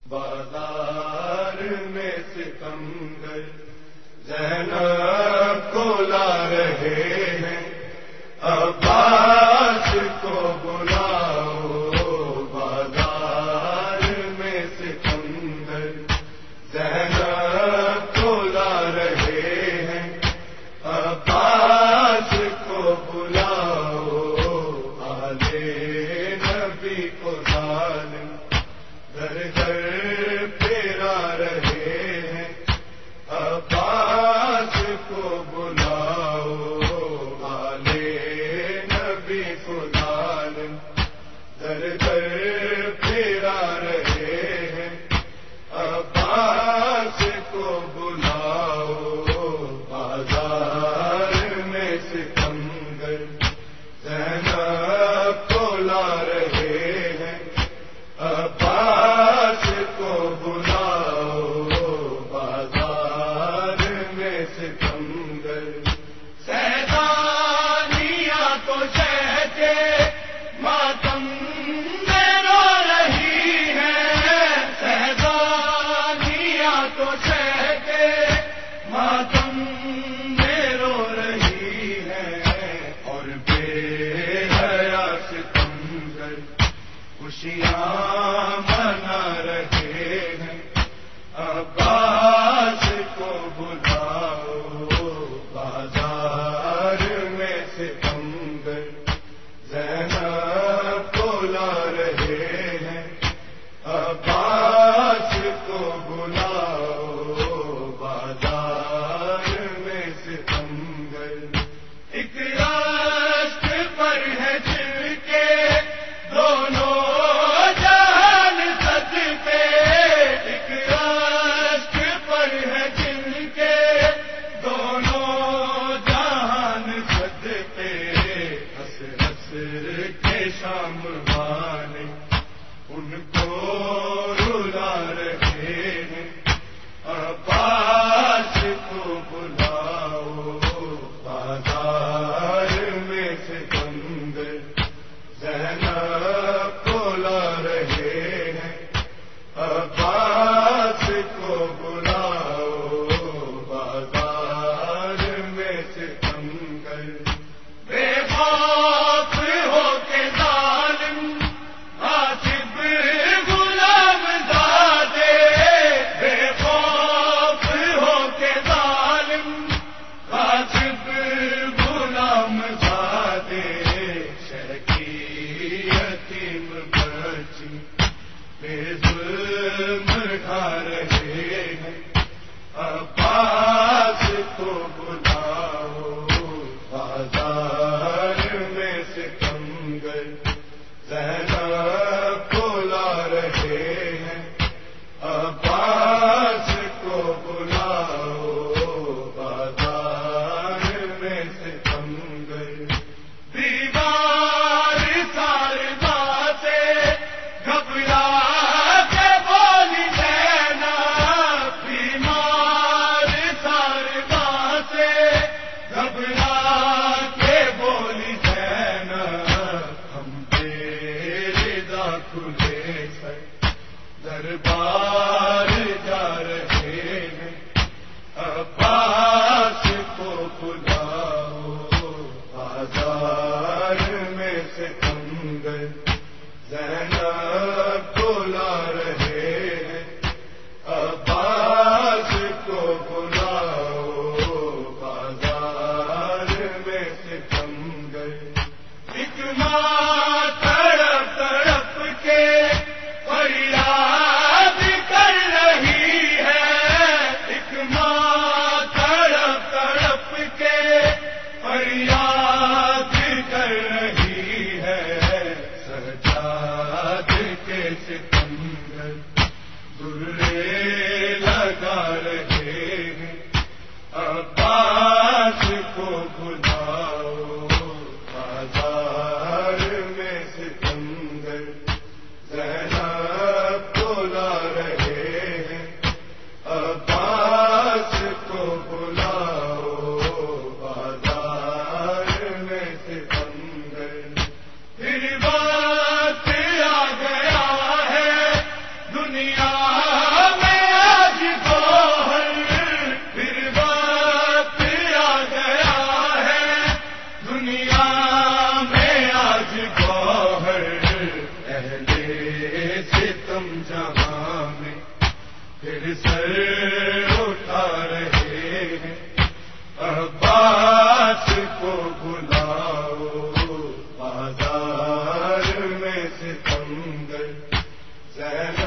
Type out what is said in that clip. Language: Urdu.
بازار میں ستمگر زینب کو لا رہے ہیں، عباس کو بلاؤ۔ بازار میں ستمگر زینب کو لا رہے ہیں، عباس کو بلاؤ۔ آلے نبی کو ظالم گھر گھر پھیرا رہے ہیں، عباس کو بلاؤ۔ آلے نبی کو ظالم گھر گھر پھیرا رہے ہیں، عباس کو بلاؤ۔ بازار میں ستمگر زینب کو لا رہے ہیں، عباس کو بلاؤ۔ بازار میں ستمگر سیدانیاں تو شہ کے ماتم میں رو رہی ہیں، سیدانیاں تو شہ کے ماتم میں رو رہی ہیں، اور بے حیا ستمگر خوشیاں منا رہے ہیں، عباس کو بلاؤ۔ بازار میں ستمگر زینب کو لا رہے ہیں، عباس کو بلاؤ۔ بازار میں ستمگر ایک رشک پر ہے جن کے دونوں شام والے ان کو رلا رہے ہیں، عباس کو بلاؤ۔ بازار میں ستمگر زینب کو لا رہے ہیں، عباس کو بلاؤ۔ بازار میں ستمگر بے خوف ہو کے ظالم غاصب غلام زادے، بے خوف ہو کے ظالم غاصب غلام زادے، شہ کی یتیم بچی بے ظلم ڈھا رہے ہیں، عباس کو بلاؤ۔ بازار میں ستمگر زینب کو لا رہے ہیں، عباس کو بلاؤ۔ بازار میں ستمگر دیوار سار باتیں گھبرا کے بولی زینب، بیمار سار باتیں گھبرا کے بولی زینب، ہم تیرے رضا کھلے سر دربار جا رہے ہیں، عباس کو بلاؤ۔ بازار میں ستمگر زینب کو لا رہے ہیں، عباس کو بلاؤ۔ بازار میں ستمگر ایک ماں تڑپ تڑپ کے فریاد کر رہی ہے، ایک ماں تڑپ تڑپ کے فریاد کر رہی ہے، سجاد کے ستمگر درے لگا رہے ہیں، عباس کو بلاؤ۔ بازار میں ستمگر زینب کو لا رہے ہیں، عباس کو بلاؤ۔ بازار میں ستمگر پھر وقت آ گیا ہے دنیا ہیں عباس کو بلاؤ بازار میں ستمگر زینب